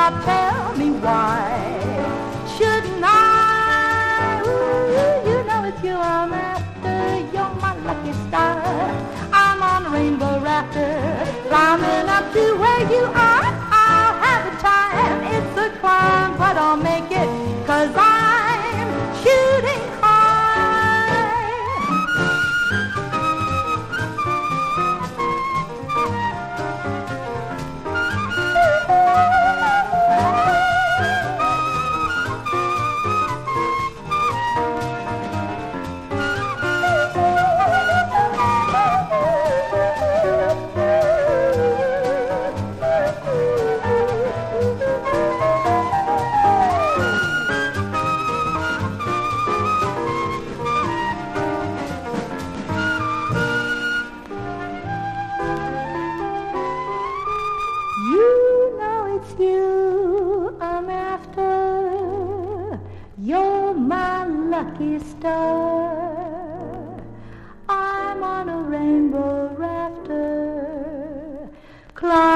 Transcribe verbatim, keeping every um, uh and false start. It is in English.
Now tell me why shouldn't I? Ooh, you know it's you I'm after. You're my lucky star. I'm on a rainbow rafter, climbing up to where you are. I'll have a time. It's a climb, but I'll make it, 'cause I'm shooting you I'm after. You're my lucky star. I'm on a rainbow rafter, climb